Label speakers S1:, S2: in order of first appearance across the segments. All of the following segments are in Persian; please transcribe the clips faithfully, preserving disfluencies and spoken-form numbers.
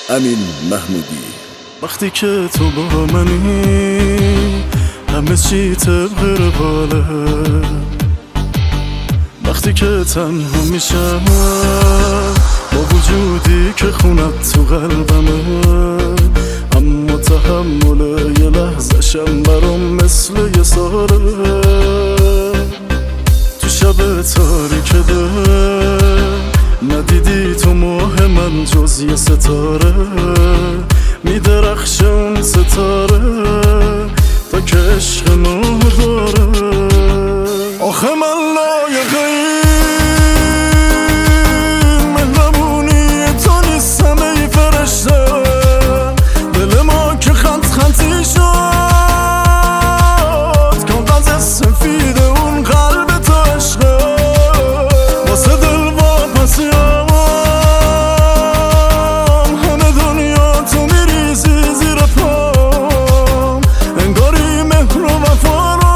S1: امین محمودی.
S2: وقتی که تو با منی همه چی طبق رواله، وقتی که تنها میشم با وجودی که خونت تو قلبمه، اما تحمل یه لحظه شم برام مثل یه ساره. تو شب تاریک دل ندیدی تو ماه من جز یه ستاره، میدرخشه اون ستاره تا که عشق ما داره. آخه من لایق این مهربونی تو نیستم ای فرشته، دل ما که خند خندی شد کاغذ سفید اون قلب تو عشقه، واسه دل واپسیم همه دنیا تو میریزی زیر پام، انگاری مهر و وفا رو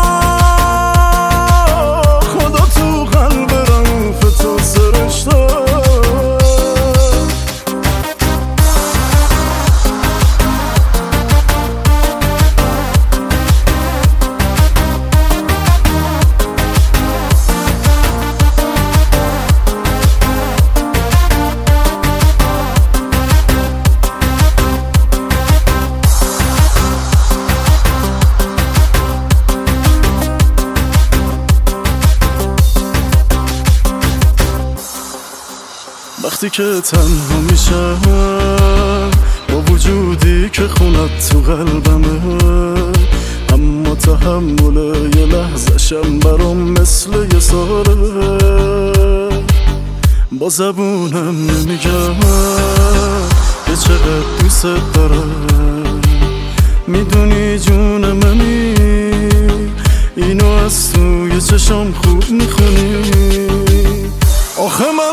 S2: خدا تو قلب رموف تو سرشته. وقتی که تنها میشم با وجودی که خونت تو قلبمه، اما تحمل یه لحظه شم برام مثل یه ساره. با زبونم نمیگم که چقدر دوست دارم، میدونی جون منی اینو از توی چشام خوب میخونی. آخه من